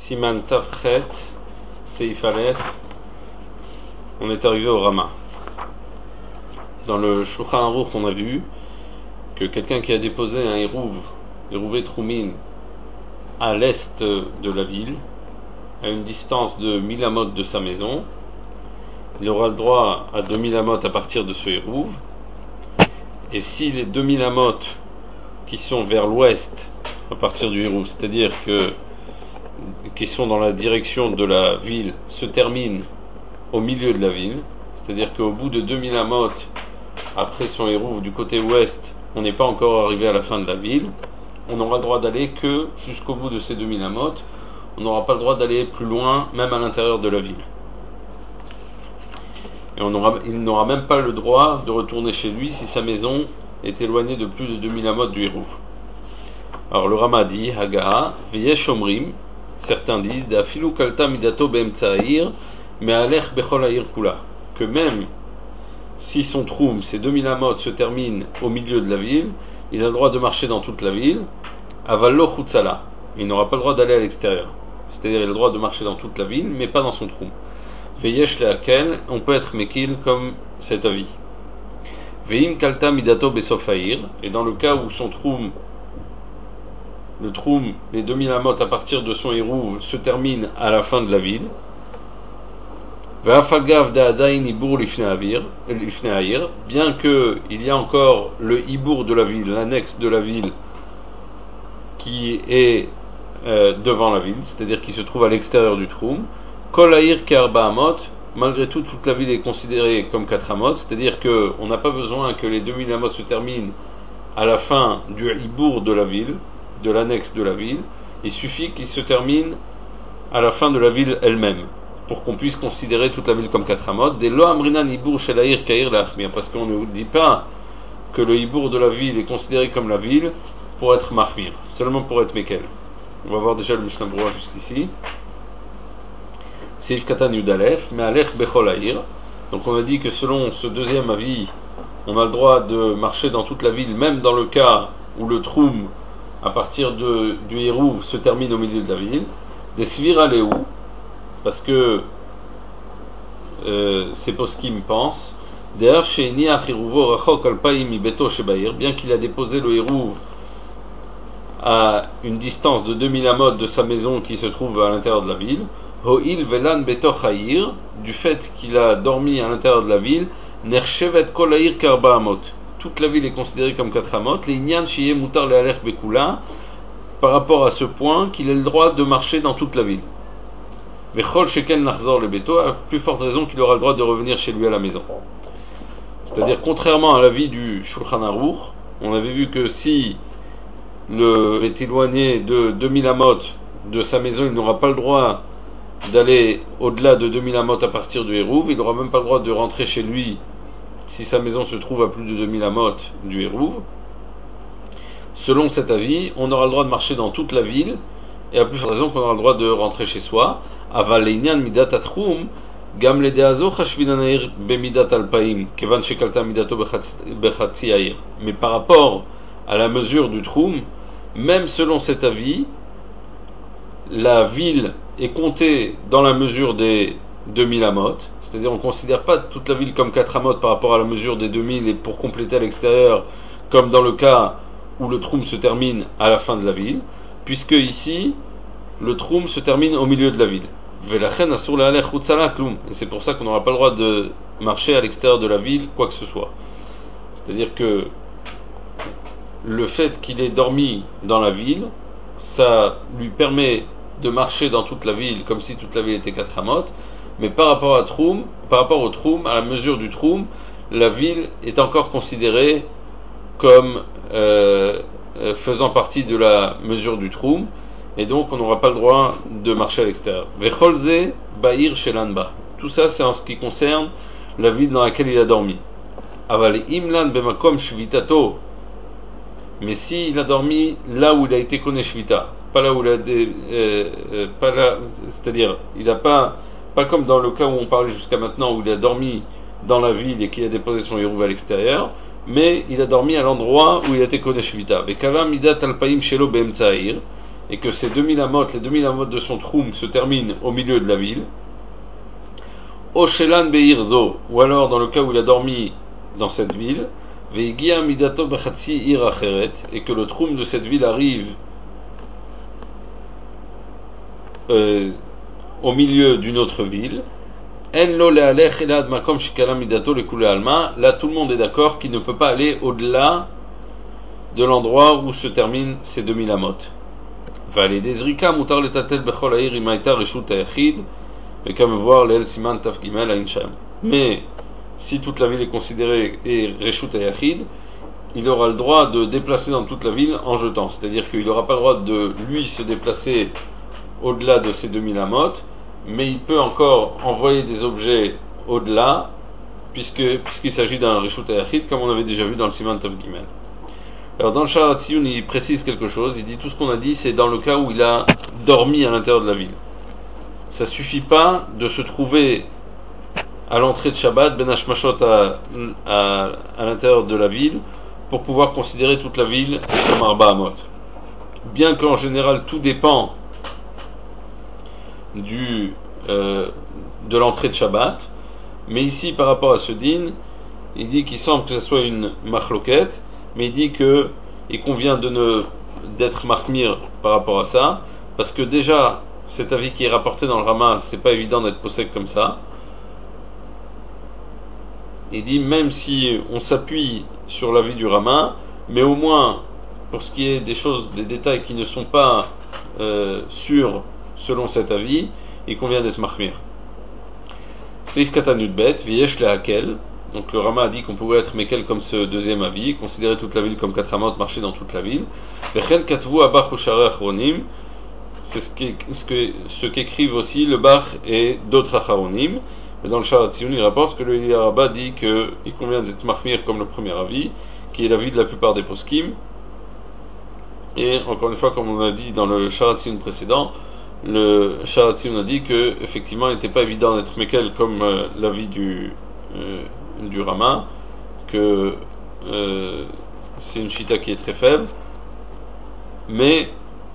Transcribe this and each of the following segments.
Siman Tavchet, Seif Aleph, on est arrivé au Rama. Dans le Shulchan Aruch, on a vu que quelqu'un qui a déposé un Eruv Troumin, à l'est de la ville, à une distance de 1000 amot de sa maison, il aura le droit à 2000 amot à partir de ce Eruv. Et si les 2000 amot qui sont vers l'ouest à partir du Eruv, c'est-à-dire qui sont dans la direction de la ville, se terminent au milieu de la ville, c'est-à-dire qu'au bout de 2000 amot après son Eruv du côté ouest, on n'est pas encore arrivé à la fin de la ville, on n'aura le droit d'aller que jusqu'au bout de ces 2000 amot, on n'aura pas le droit d'aller plus loin, même à l'intérieur de la ville. Et il n'aura même pas le droit de retourner chez lui si sa maison est éloignée de plus de 2000 amot du Eruv. Alors le Rama dit, Hagaa, Veyesh Omrim, certains disent, Dafilu kalta midato be'emtsaïr, mais alech bechol ha'ir kula, que même si son troum, ses 2000 amot, se termine au milieu de la ville, il a le droit de marcher dans toute la ville, avallo chutzala, il n'aura pas le droit d'aller à l'extérieur. C'est-à-dire il a le droit de marcher dans toute la ville, mais pas dans son troum. Veyesh le'akel, on peut être mekil comme cet avis. Veim kalta midato besof ha'ir, et dans le cas où son troum, le troum, les 2000 amot à partir de son Eruv se termine à la fin de la ville, bien qu'il y a encore le hibour de la ville, l'annexe de la ville qui est devant la ville, c'est-à-dire qui se trouve à l'extérieur du troum, kol ha'ir ke'arba amot, malgré tout, toute la ville est considérée comme 4 amot, c'est-à-dire qu'on n'a pas besoin que les 2000 amot se terminent à la fin du hibour de la ville, de l'annexe de la ville, il suffit qu'il se termine à la fin de la ville elle-même, pour qu'on puisse considérer toute la ville comme 4 amot. Des lo amrinan hibour shel ha'ir ka'ir la'achmir, parce qu'on ne dit pas que le hibour de la ville est considéré comme la ville pour être mahmir, seulement pour être mekel. On va voir déjà le Mishnah Berurah jusqu'ici. Seif katan yudalef, mais alech bechol ha'ir. Donc on a dit que selon ce deuxième avis, on a le droit de marcher dans toute la ville, même dans le cas où le troum à partir du Eruv se termine au milieu de la ville. Des svira lehu, parce que c'est poskim pense, bien qu'il a déposé le Eruv à une distance de 2000 amot de sa maison qui se trouve à l'intérieur de la ville, ho'il velan betoch ha'ir, du fait qu'il a dormi à l'intérieur de la ville, nerchevet kol ha'ir karba amot, toute la ville est considérée comme 4 amot, les inyan shiye mutar le alech bekula, par rapport à ce point qu'il ait le droit de marcher dans toute la ville. Mais chol sheken nachzor le beto, a plus forte raison qu'il aura le droit de revenir chez lui à la maison. C'est-à-dire, contrairement à l'avis du Shulchan Aruch, on avait vu que si le est éloigné de 2000 amot de sa maison, il n'aura pas le droit d'aller au-delà de 2000 amot à partir du Eruv, il n'aura même pas le droit de rentrer chez lui si sa maison se trouve à plus de 2000 amot du Eruv. Selon cet avis, on aura le droit de marcher dans toute la ville, et à plus forte raison qu'on aura le droit de rentrer chez soi. Aval le'inyan midat atrum, gam le'deazo chashvinan ha'ir bemidat alpaim, kevan shekalta midato bechatzi ha'ir. Mais par rapport à la mesure du troum, même selon cet avis, la ville est comptée dans la mesure des 2000 amot, c'est-à-dire on ne considère pas toute la ville comme 4 amot par rapport à la mesure des 2000 et pour compléter à l'extérieur, comme dans le cas où le troum se termine à la fin de la ville, puisque ici, le troum se termine au milieu de la ville. Et c'est pour ça qu'on n'aura pas le droit de marcher à l'extérieur de la ville, quoi que ce soit. C'est-à-dire que le fait qu'il ait dormi dans la ville, ça lui permet de marcher dans toute la ville comme si toute la ville était 4 amot, mais par rapport au troum, à la mesure du troum, la ville est encore considérée comme faisant partie de la mesure du troum, et donc on n'aura pas le droit de marcher à l'extérieur. Vecholze ba'ir shelanba. Tout ça c'est en ce qui concerne la ville dans laquelle il a dormi. Aval imlan bemakom shvitato. Mais si il a dormi là où il a été konné shvita, pas là où il a pas là, c'est-à-dire il n'a pas comme dans le cas où on parlait jusqu'à maintenant où il a dormi dans la ville et qu'il a déposé son Eruv à l'extérieur, mais il a dormi à l'endroit où il a été konné shvita. Vekala midat alpaim shelo be'emtsa ha'ir. et que ces 2000 amot, les 2000 amot de son troum se terminent au milieu de la ville, Oshelan Beirzo, ou alors dans le cas où il a dormi dans cette ville, Veigia Midato Bechatsi Ir Acheret, et que le troum de cette ville arrive au milieu d'une autre ville, En lo lealech elad makom shikala midato le kule alma, là tout le monde est d'accord qu'il ne peut pas aller au-delà de l'endroit où se terminent ces 2000 amot. Vale dezrika mutar letatel bechol air imaita reshut ayachid, et comme voir l'el siman taf gimel ain sham. Mais si toute la ville est considérée et reshut ayachid, il aura le droit de déplacer dans toute la ville en jetant, c'est-à-dire qu'il n'aura pas le droit de lui se déplacer au-delà de ces 2000 amot, mais il peut encore envoyer des objets au-delà, puisqu'il s'agit d'un reshut ayachid, comme on avait déjà vu dans le siman taf gimel. Alors dans le Sharat Tziyun, il précise quelque chose, il dit tout ce qu'on a dit, c'est dans le cas où il a dormi à l'intérieur de la ville. Ça suffit pas de se trouver à l'entrée de Shabbat, Ben Hashmashot à l'intérieur de la ville, pour pouvoir considérer toute la ville comme Arba Amot. Bien qu'en général tout dépend de l'entrée de Shabbat, mais ici par rapport à ce din, il dit qu'il semble que ce soit une machloket, mais il dit que il convient d'être mahmir par rapport à ça, parce que déjà cet avis qui est rapporté dans le Rama, c'est pas évident d'être possède comme ça. Il dit même si on s'appuie sur l'avis du Rama, mais au moins pour ce qui est des choses, des détails qui ne sont pas sûrs selon cet avis, il convient d'être mahmir. Seif Katanut Bet, Viesh Lehakel. Donc le Rama a dit qu'on pouvait être mekel comme ce deuxième avis, considérer toute la ville comme 4 amot, marcher dans toute la ville. Vechen Katvu Abach Usharei Achronim, c'est ce qu'écrivent aussi le Bach et d'autres Acharonim. Mais dans le Sharat Tziyun, il rapporte que le Yaraba dit qu'il convient d'être mahmir comme le premier avis, qui est l'avis de la plupart des poskim. Et encore une fois, comme on a dit dans le Sharat Tziyun précédent, le Sharat Tziyun a dit que effectivement, il n'était pas évident d'être mekel comme l'avis du Rama, que c'est une chita qui est très faible, mais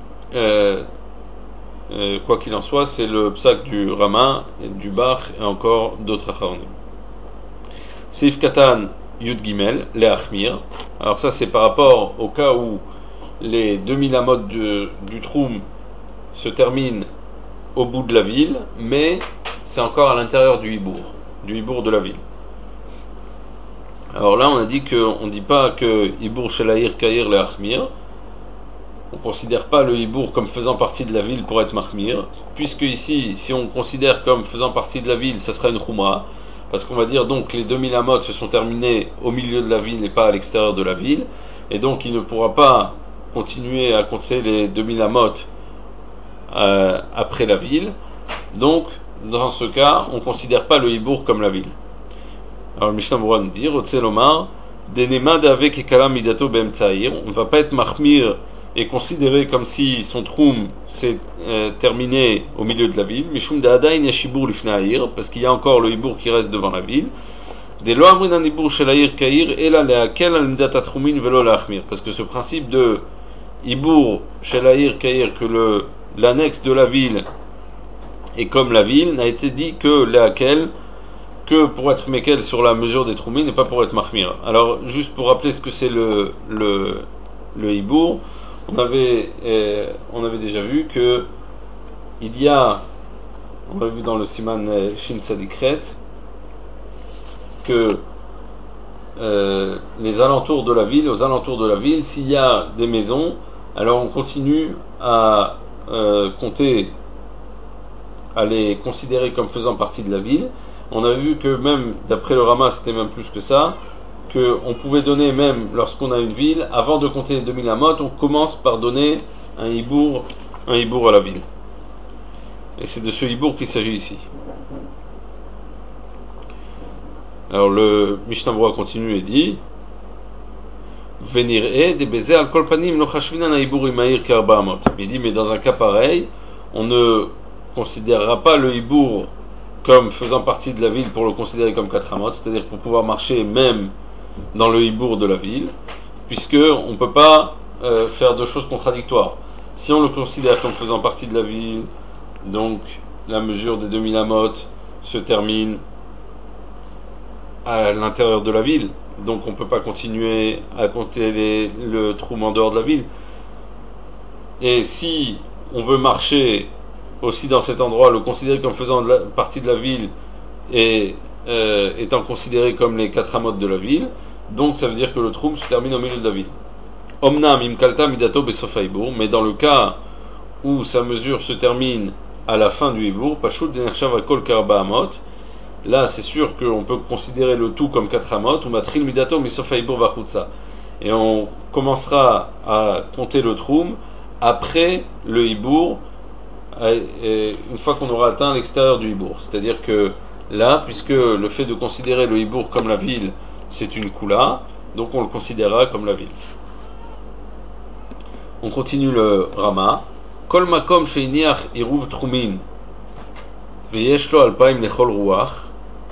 quoi qu'il en soit, c'est le psak du Rama, du Bach et encore d'autres acharonim. Seif Katan Yud Gimel, les Achmir. Alors ça c'est par rapport au cas où les 2000 amot du Troum se terminent au bout de la ville, mais c'est encore à l'intérieur du hibour de la ville. Alors là, on a dit qu'on ne dit pas que Hibour Shelaïr Kaïr le Achmir. On ne considère pas le Hibour comme faisant partie de la ville pour être Mahmir, puisque ici, si on considère comme faisant partie de la ville, ça sera une Khumra, parce qu'on va dire donc que les 2000 amot se sont terminés au milieu de la ville et pas à l'extérieur de la ville, et donc il ne pourra pas continuer à compter les 2000 amot après la ville. Donc, dans ce cas, on ne considère pas le Hibour comme la ville. Alors le Mishnah Moura nous dit, Rotzelomar, Denema d'avek et Kala Midato Bem Tsaïr, on ne va pas être mahmir et considérer comme si son troum s'est terminé au milieu de la ville, Mishum Da'adain Yashibour Lifnaïr, parce qu'il y a encore le Hibour qui reste devant la ville, Des lo amrin an Hibour Shelaïr Kaïr, et là lehakel al Midata Troumin velo lahmir, parce que ce principe de Hibour Shelaïr Kaïr, que l'annexe de la ville est comme la ville, n'a été dit que lehakel, que pour être mekel sur la mesure des troumines et pas pour être mahmir. Alors, juste pour rappeler ce que c'est le hibour, on avait déjà vu que il y a, on l'a vu dans le siman Shin Tzadikret, que aux alentours de la ville, s'il y a des maisons, alors on continue à compter, à les considérer comme faisant partie de la ville. On a vu que même, d'après le Rama, c'était même plus que ça, qu'on pouvait donner même, lorsqu'on a une ville, avant de compter les 2000 amot, on commence par donner un hibour à la ville. Et c'est de ce hibour qu'il s'agit ici. Alors le Mishnah Berurah continue et dit, Venir de baiser al kol panim lo chashvinan hibour imair karba amot. Il dit, mais dans un cas pareil, on ne considérera pas le hibour comme faisant partie de la ville pour le considérer comme 4 amot, c'est-à-dire pour pouvoir marcher même dans le hibour de la ville, puisque on ne peut pas faire de choses contradictoires. Si on le considère comme faisant partie de la ville, donc la mesure des 2000 amot se termine à l'intérieur de la ville. Donc on ne peut pas continuer à compter le troum en dehors de la ville. Et si on veut marcher aussi dans cet endroit, le considérer comme faisant partie de la ville et étant considéré comme les 4 amot de la ville, donc ça veut dire que le troum se termine au milieu de la ville. Omnam imkalta midato besofaibour, mais dans le cas où sa mesure se termine à la fin du hibour, pashut denershav akol karba amot, là c'est sûr qu'on peut considérer le tout comme 4 amot, ou matril midato misofaibour vachutza, et on commencera à compter le troum après le hibour, une fois qu'on aura atteint l'extérieur du hibour. C'est-à-dire que là, puisque le fait de considérer le hibour comme la ville, c'est une kula, donc on le considérera comme la ville. On continue le Rama. Kol makom sheiniach iruv trumin veyesh lo alpaim lechol ruach.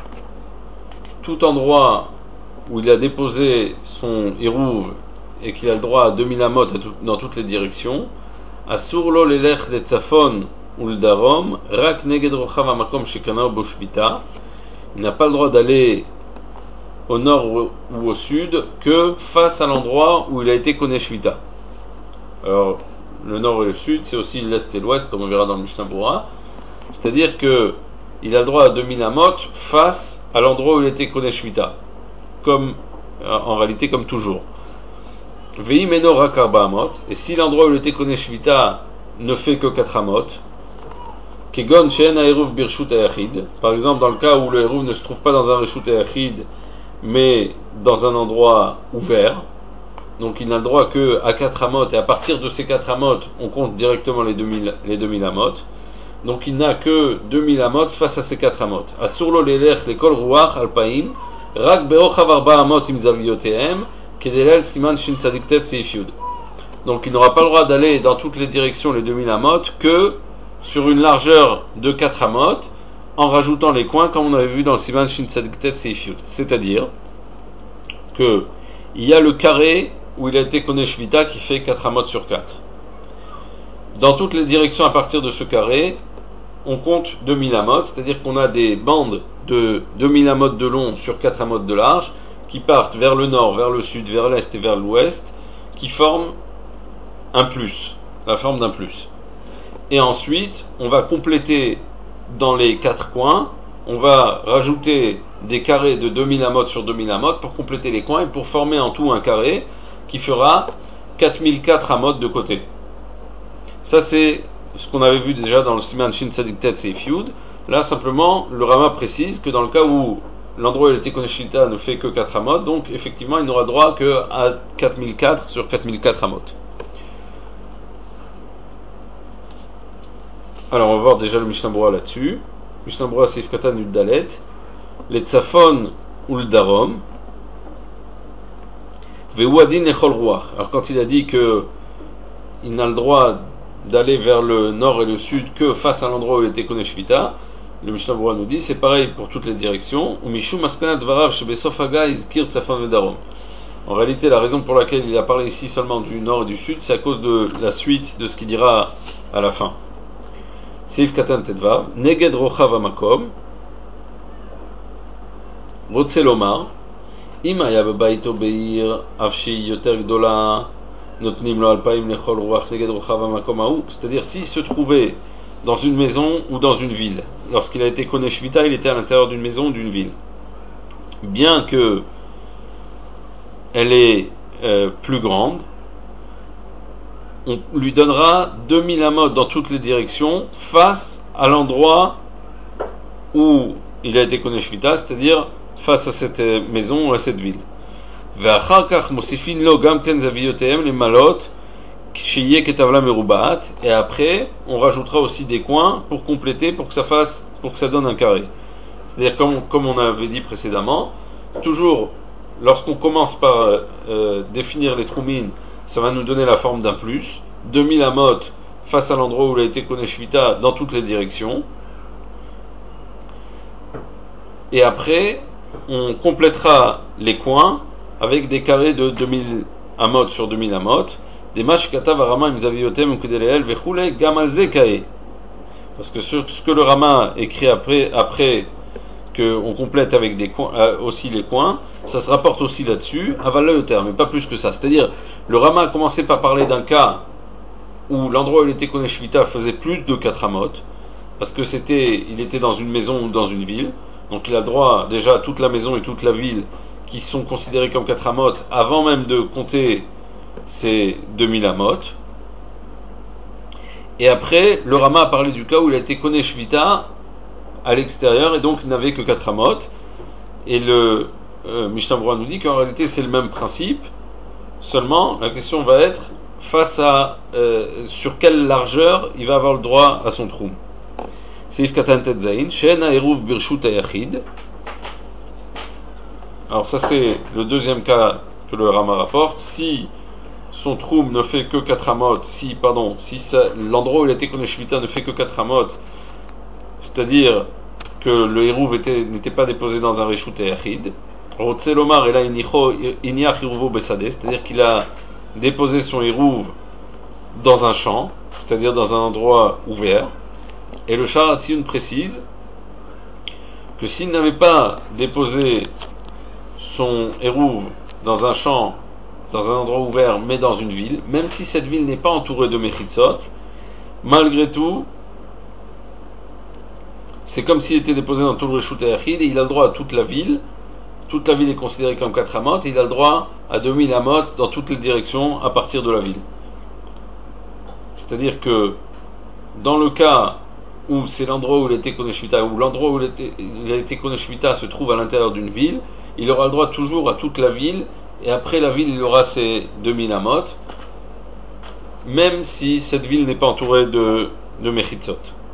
Tout endroit où il a déposé son iruv et qu'il a le droit à 2000 amot dans toutes les directions, asur lo lelech letzafon uldarom rak neged rochav hamakom shekana bo shvita. Il n'a pas le droit d'aller au nord ou au sud que face à l'endroit où il a été koné shvita. Alors, le nord et le sud, c'est aussi l'est et l'ouest, comme on verra dans le Mishnah Bura. C'est-à-dire que il a le droit à 2000 amot face à l'endroit où il était koné shvita, comme en réalité comme toujours. Vei meno rak arba amot, et si l'endroit où il était koné shvita ne fait que 4 amot, kegon she'en ha'eruv birshut ha'yachid, par exemple dans le cas où le eruv ne se trouve pas dans un reshut ha'yachid, mais dans un endroit ouvert, donc il n'a le droit que à 4 amot, et à partir de ces 4 amot, on compte directement les 2000 amot. Donc il n'a que 2000 amot face à ces 4 amot. Asur lo lelech lekol ruach alpaim, rak beochav arba amot im zaviotehem, kedelel siman shin tzadik tet seif yud. Donc il n'aura pas le droit d'aller dans toutes les directions les 2000 amot que sur une largeur de 4 amot, en rajoutant les coins comme on avait vu dans le siman shin tzadik tet seif yud. C'est-à-dire que il y a le carré où il a été koné shvita qui fait 4 amot sur 4. Dans toutes les directions à partir de ce carré, on compte 2000 amot, c'est-à-dire qu'on a des bandes de 2000 amot de long sur 4 amot de large qui partent vers le nord, vers le sud, vers l'est et vers l'ouest, qui forment un plus, la forme d'un plus. Et ensuite, on va compléter dans les 4 coins, on va rajouter des carrés de 2000 amot sur 2000 amot pour compléter les coins et pour former en tout un carré qui fera 4004 amot de côté. Ça c'est ce qu'on avait vu déjà dans le Siman Shin Tzadik Tet Seif Yud. Là simplement le Rama précise que dans le cas où l'endroit où il était koné shvita ne fait que 4 amot, donc effectivement il n'aura droit que à 4004 sur 4004 amot. Alors on va voir déjà le Mishnah Bura là-dessus. Mishnah Bura Seif Katan Yud Dalet. Les Tzafon ou le Darom. Alors quand il a dit que il n'a le droit d'aller vers le nord et le sud que face à l'endroit où il était koné shvita, le Mishnah Bura nous dit c'est pareil pour toutes les directions. En réalité, la raison pour laquelle il a parlé ici seulement du nord et du sud, c'est à cause de la suite de ce qu'il dira à la fin. Seif Katan Tedvav, Neged Rochav Amakom, Rotzelomar. C'est-à-dire s'il se trouvait dans une maison ou dans une ville, lorsqu'il a été koné shvita, il était à l'intérieur d'une maison ou d'une ville, bien que elle est plus grande, on lui donnera 2000 amot dans toutes les directions face à l'endroit où il a été koné shvita, c'est-à-dire face à cette maison ou à cette ville. Et après, on rajoutera aussi des coins pour compléter, pour que ça donne un carré. C'est-à-dire, comme on avait dit précédemment, toujours, lorsqu'on commence par définir les troumines, ça va nous donner la forme d'un plus. 2000 amot face à l'endroit où il a été koné shvita dans toutes les directions. Et après, on complétera les coins avec des carrés de 2000 amot sur 2000 amot, Des matchs katav Rama imzaviotem ukedeleel vechule gamal zekae. Parce que ce que le Rama écrit après qu'on complète avec des coins, aussi les coins, ça se rapporte aussi là-dessus, avalayoter, mais pas plus que ça. C'est-à-dire, le Rama a commencé par parler d'un cas où l'endroit où il était Koné Shvita faisait plus de 4 amot, parce que il était dans une maison ou dans une ville, donc il a le droit déjà à toute la maison et toute la ville qui sont considérés comme 4 amot avant même de compter ces 2000 amot. Et après, le Rama a parlé du cas où il a été Koné Shvita à l'extérieur et donc il n'avait que 4 amot. Et le Mishnah Berurah nous dit qu'en réalité c'est le même principe, seulement la question va être face à sur quelle largeur il va avoir le droit à son troum. Seif Katan Tetzain, Shena Eruv Birshut Ayachid. Alors ça c'est le deuxième cas que le Rama rapporte. Si son troum ne fait que 4 amot, si l'endroit où il a été Koné Shvita ne fait que 4 amot, c'est-à-dire que le Eruv n'était pas déposé dans un Reshut Ayachid, Rotzelomar et là Iniach Eruvo Besade, c'est-à-dire qu'il a déposé son Eruv dans un champ, c'est-à-dire dans un endroit ouvert. Et le Sharatziyun précise que s'il n'avait pas déposé son Eruv dans un champ, dans un endroit ouvert, mais dans une ville, même si cette ville n'est pas entourée de Mechitzot, malgré tout, c'est comme s'il était déposé dans tout le Reshut Ayachid et il a le droit à toute la ville. Toute la ville est considérée comme 4 amot et il a le droit à 2000 amot dans toutes les directions à partir de la ville. C'est-à-dire que dans le cas où c'est l'endroit où il a été Koné Shvita, où l'endroit où il a été Koné Shvita se trouve à l'intérieur d'une ville, il aura le droit toujours à toute la ville et après la ville il aura ses 2000 amot, même si cette ville n'est pas entourée de Mechitzot.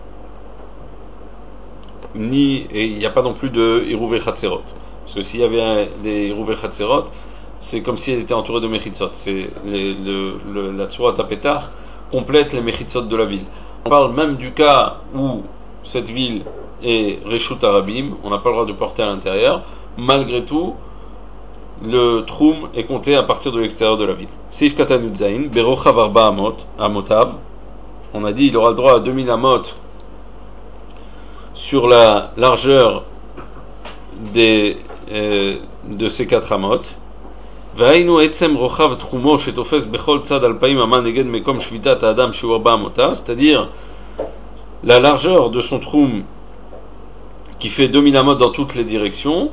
Et il n'y a pas non plus de Hirouvé Chatzerot. Parce que s'il y avait des Hirouvé Chatzerot, c'est comme si elle était entourée de Mechitzot. C'est la Tzurat HaPetach complète les Mechitzot de la ville. On parle même du cas où cette ville est Reshut Arabim, on n'a pas le droit de porter à l'intérieur. Malgré tout, le Troum est compté à partir de l'extérieur de la ville. Seif Katan Yudzain, Berochav Arba Amotav. On a dit il aura le droit à 2000 amot sur la largeur de ces 4 amot. C'est-à-dire la largeur de son troum qui fait 2000 amot dans toutes les directions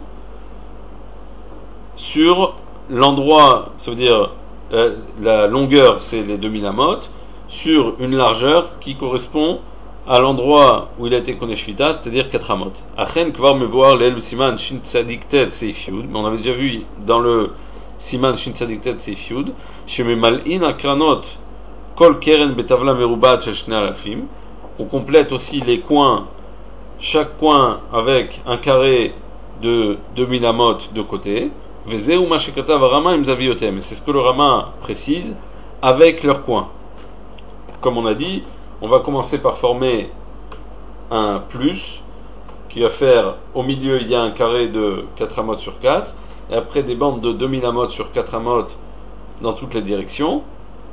sur l'endroit, ça veut dire la longueur c'est les 2000 amot sur une largeur qui correspond à l'endroit où il a été Koné Shvita, c'est-à-dire 4 amot. Achen kvar me voir l'el siman shin tzadik tet seif yud, mais on avait déjà vu dans le siman shin tzadik tet seif yud, sheme mal'in akranot kol keren betavla merubat shel shnei alafim. On complète aussi les coins, chaque coin avec un carré de 2000 amot de côté. Vezeu ma shekatav Rama imzaviotem. C'est ce que le Rama précise avec leurs coins. Comme on a dit, on va commencer par former un plus qui va faire, au milieu il y a un carré de 4 amot sur 4 et après des bandes de 2000 amot sur 4 amot dans toutes les directions,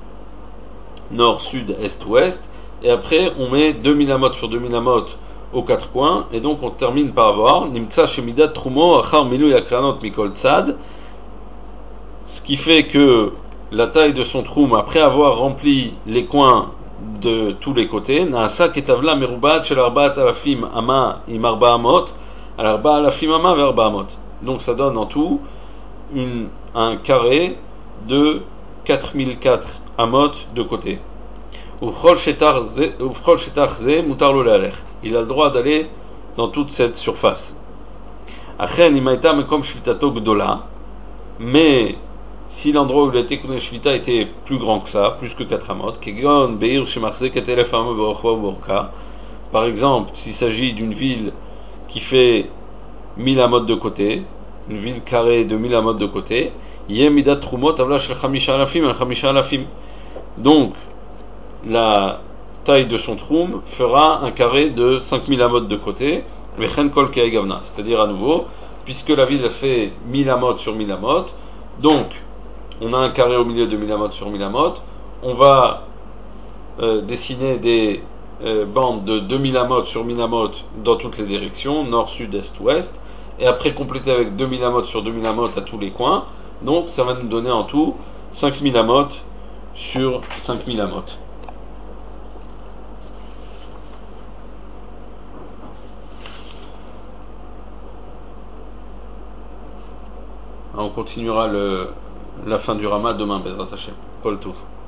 nord, sud, est, ouest, et après on met 2000 amot sur 2000 amot aux 4 coins et donc on termine par avoir Nimtsa Shemidat Trumo Achar Milou Yakranot Mikol Tzad, ce qui fait que la taille de son troum après avoir rempli les coins de tous les côtés, Naasa ketavla merubat shel arbaat alafim ama im arba amot, al arba alafim ama ve arba amot. Donc ça donne en tout un carré de 4004 amot de côté. Ufchol shetar ze mutar lo lealech. Il a le droit d'aller dans toute cette surface. Achen imaita mekom shvitato gdola, mais si l'endroit où il a été Koné Shvita était plus grand que ça, plus que 4 amot, Kegon, Beir, Shemachzek, Etelef, Amo, Berochva, Borka, par exemple, s'il s'agit d'une ville qui fait 1000 amot de côté, une ville carrée de 1000 amot de côté, Yemidat Trumot, Avla Shel Chamisha Alafim, Al Chamisha Alafim. Donc, la taille de son troum fera un carré de 5000 amot de côté, Vechen Kol Keegavna, c'est-à-dire à nouveau, puisque la ville fait 1000 amot sur 1000 amot, donc, on a un carré au milieu de 1000 amot sur 1000 amot, on va dessiner des bandes de 2000 amot sur 1000 amot dans toutes les directions, nord, sud, est, ouest, et après compléter avec 2000 amot sur 2000 amot à tous les coins. Donc ça va nous donner en tout 5000 amot sur 5000 amot. On continuera la fin du Rama demain, Bezrat Hashem. Kol Tov.